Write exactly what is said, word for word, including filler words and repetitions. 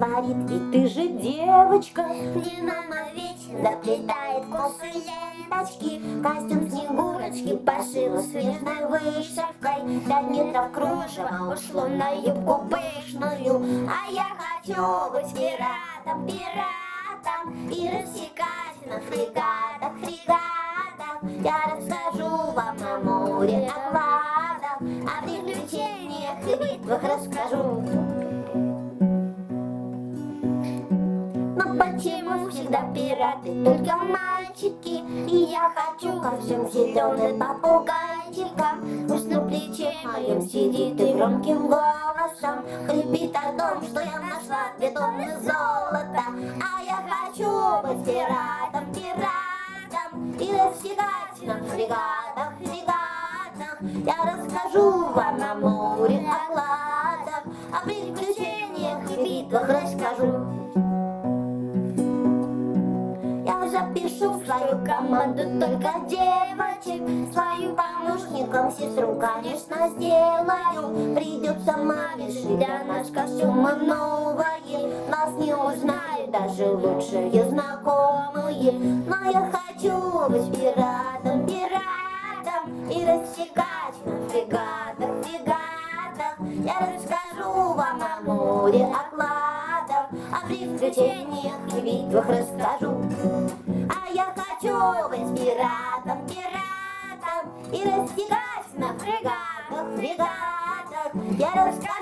говорит: ведь ты же девочка. Мне мама вечно заплетает косы ленточки, костюм Снегурочки пошила снежной вышивкой. Пять метров кружева ушло на юбку пышную, а я хочу быть пиратом, пиратом и рассекать на фрегатах, фрегатах. Я расскажу вам о море, о кладах, о приключениях и битвах расскажу. Но почему всегда пираты только мальчики? И я хочу ко всем зеленым попугайчикам. Пусть на плече моем сидит и громким голосом хрипит о том, что я нашла две тонны золота. А я хочу быть пиратом, пиратом и рассекать на фрегатах, фрегатах. Я расскажу вам о море, о кладах, о приключениях и битвах расскажу. Запишу в свою команду только девочек, свою помощником сестру, конечно, сделаю. Придется маме шить для нас костюмы новые, нас не узнают даже лучшие знакомые. Но я хочу быть пиратом, пиратом и рассекать на фрегатах, фрегатах. Я расскажу вам о море, о кладах, о приключениях и битвах расскажу. А я хочу быть пиратом, пиратом и рассекать на фрегатах, фрегатах. Я расскажу